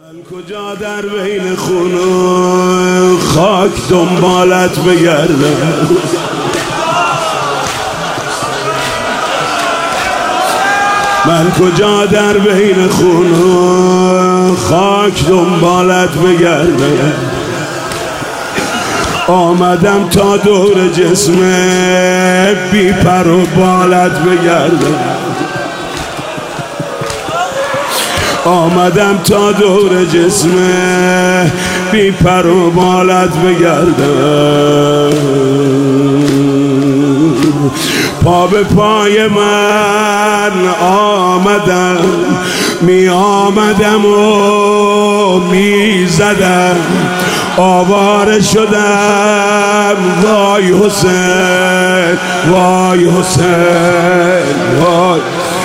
کجا در بین خون و خاک دنبالت بگردم، من کجا در بین خون و خاک دنبالت بگردم. آمدم تا دور جسم بی پر و بالت بگردم، آمدم تا دور جسم بی پر و بالت بگردم. پا به پای من آمدم، می آمدم و می زدم، آواره شدم وای حسین، وای حسین، وای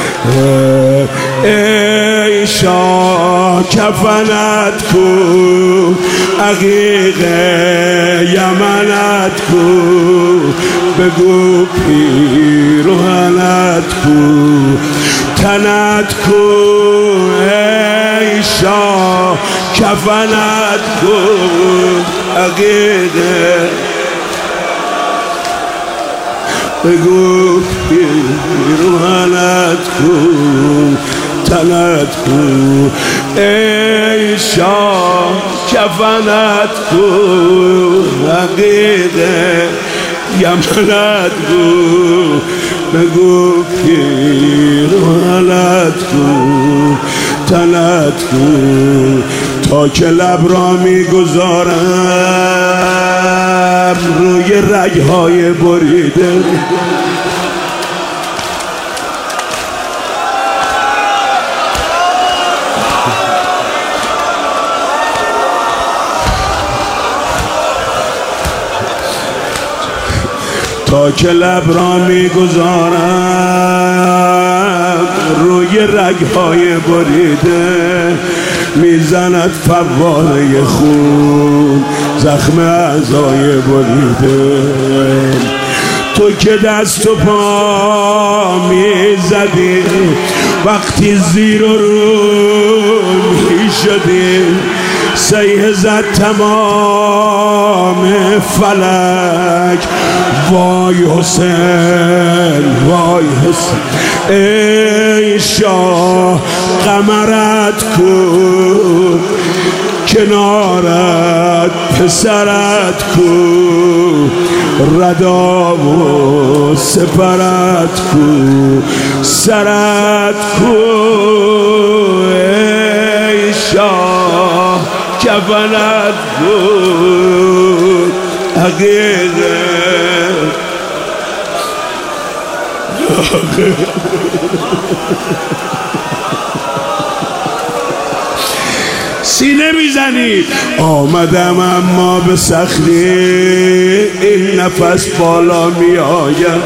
ای شاه کفنت کو، عقیق یمنت کو، بگو پیرهنت کو، تنت کو، ای شاه کفنت کو، عقیق بگو پیرهنت کو، تنت کو، ای شاه کفنت کو، عقیق یمنت کو، بگو پیرهنت کو، تنت کو. تا که لب را میگذارم روی رگهای بریده، تا که لب را میگذارم روی رگهای بریده، میزند فواره خون زخم اعضای بریده. تو که دست و پا میزدی وقتی زیر و رو میشدی، سیه زد تمام فلک، وای حسین، وای حسین، ای شاه قمرت کو، کنارت پسرت کو، ردا و سپرت کو، سرت کو، ای شاه کفنت کو، حقیقه سینه میزنید. آمدم اما به سختی این نفس بالا می آید،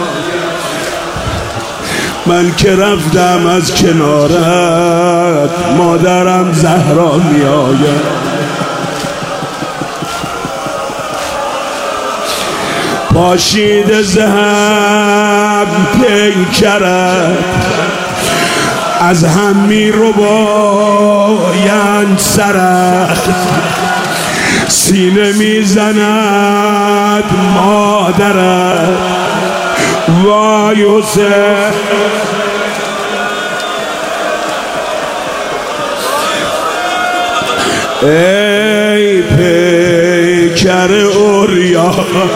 من که رفتم از کنارت مادرم زهرا می آید. پاشید زهم پیکرت از هم می رو بایند سرت، سینه می زند مادرت، وای حسین، ای پیکر اوریا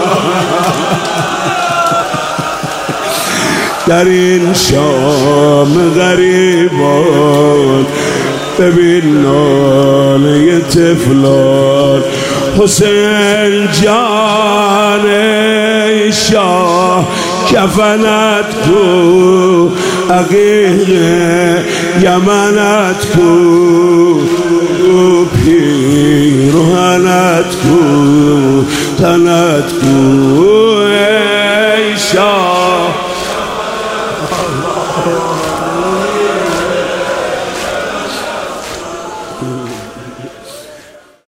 در این شام غریبان، ببین ناله طفلان. حسین جان ای شاه کفنت کو، عقیق یمنت کو، پیرهنت کو، تنت کو، ای شاه